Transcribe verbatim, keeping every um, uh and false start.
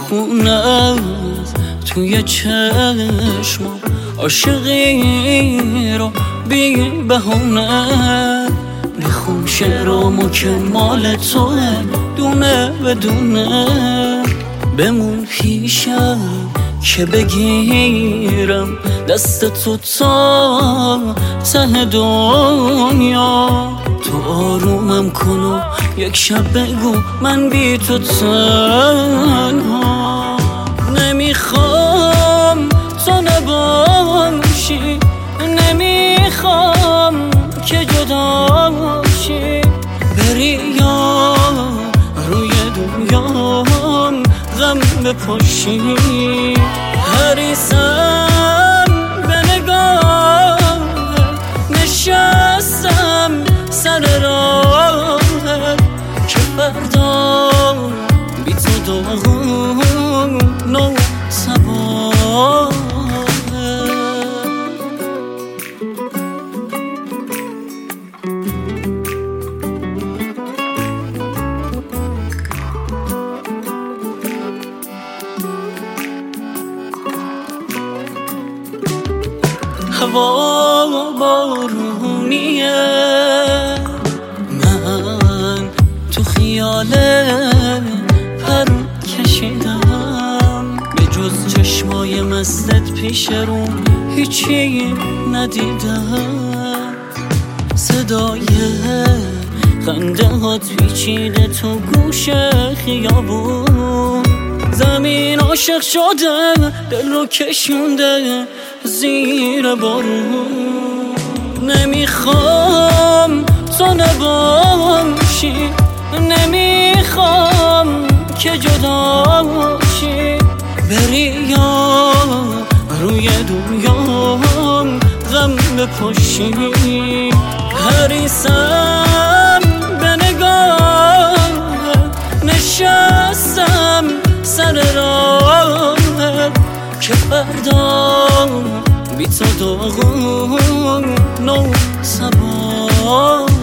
میخونم توی چشمم عاشقی رو بی بهونه. بخون شعرامو که مال توه دونه بدونه. بمون پیشم که بگیرم دست تو تا ته دنیا. تو آرومم کن و یک شب بگو من بی تو تنها. نمیخوام تو نباشی، نمیخوام که جدا باشی. بری یا روی دنیام غم بپاشی. حریصم به نگاه نشستم سر راهت که فردا بی تو داغون نو صباحه. هوا بارونیه، من تو خیال پر کشیدم. به جز چشمای مستت پیش رو هیچی ندیدم. صدای خنده هات پیچیده تو گوش خیابون. زمین عاشق شده دل رو کشونده زیر بارون. نمیخوام تو نباشی، نمیخوام که جدا باشی. بری یا روی دنیام غم بپاشی. حریصم به نگاه نشستم سر راهت که فردا بی تو داغون نو صباح.